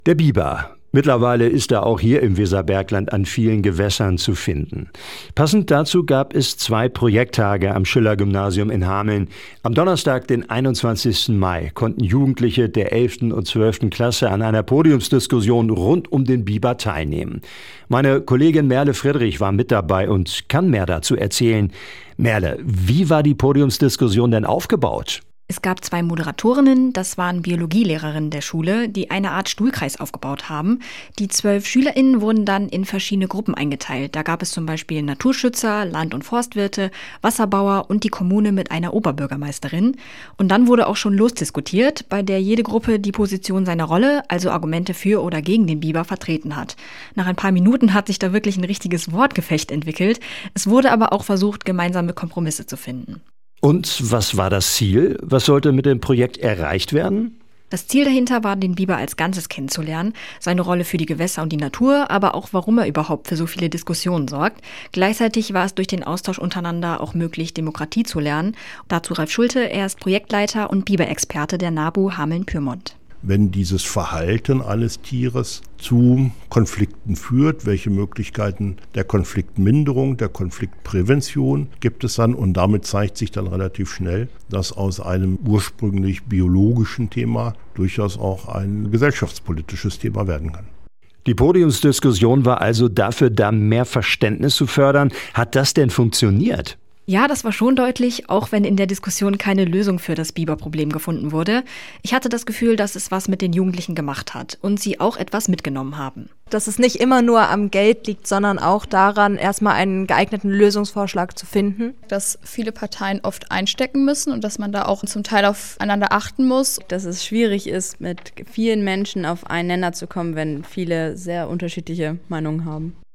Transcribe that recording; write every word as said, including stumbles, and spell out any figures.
Der Biber. Mittlerweile ist er auch hier im Weserbergland an vielen Gewässern zu finden. Passend dazu gab es zwei Projekttage am Schiller-Gymnasium in Hameln. Am Donnerstag, den einundzwanzigsten Mai, konnten Jugendliche der elften und zwölften Klasse an einer Podiumsdiskussion rund um den Biber teilnehmen. Meine Kollegin Merle Friedrich war mit dabei und kann mehr dazu erzählen. Merle, wie war die Podiumsdiskussion denn aufgebaut? Es gab zwei Moderatorinnen, das waren Biologielehrerinnen der Schule, die eine Art Stuhlkreis aufgebaut haben. Die zwölf SchülerInnen wurden dann in verschiedene Gruppen eingeteilt. Da gab es zum Beispiel Naturschützer, Land- und Forstwirte, Wasserbauer und die Kommune mit einer Oberbürgermeisterin. Und dann wurde auch schon losdiskutiert, bei der jede Gruppe die Position seiner Rolle, also Argumente für oder gegen den Biber, vertreten hat. Nach ein paar Minuten hat sich da wirklich ein richtiges Wortgefecht entwickelt. Es wurde aber auch versucht, gemeinsame Kompromisse zu finden. Und was war das Ziel? Was sollte mit dem Projekt erreicht werden? Das Ziel dahinter war, den Biber als Ganzes kennenzulernen, seine Rolle für die Gewässer und die Natur, aber auch, warum er überhaupt für so viele Diskussionen sorgt. Gleichzeitig war es durch den Austausch untereinander auch möglich, Demokratie zu lernen. Dazu Ralf Schulte, er ist Projektleiter und Biberexperte der NABU Hameln-Pyrmont. Wenn dieses Verhalten eines Tieres zu Konflikten führt, welche Möglichkeiten der Konfliktminderung, der Konfliktprävention gibt es dann? Und damit zeigt sich dann relativ schnell, dass aus einem ursprünglich biologischen Thema durchaus auch ein gesellschaftspolitisches Thema werden kann. Die Podiumsdiskussion war also dafür da, mehr Verständnis zu fördern. Hat das denn funktioniert? Ja, das war schon deutlich, auch wenn in der Diskussion keine Lösung für das Biberproblem gefunden wurde. Ich hatte das Gefühl, dass es was mit den Jugendlichen gemacht hat und sie auch etwas mitgenommen haben. Dass es nicht immer nur am Geld liegt, sondern auch daran, erstmal einen geeigneten Lösungsvorschlag zu finden. Dass viele Parteien oft einstecken müssen und dass man da auch zum Teil aufeinander achten muss. Dass es schwierig ist, mit vielen Menschen auf einen Nenner zu kommen, wenn viele sehr unterschiedliche Meinungen haben.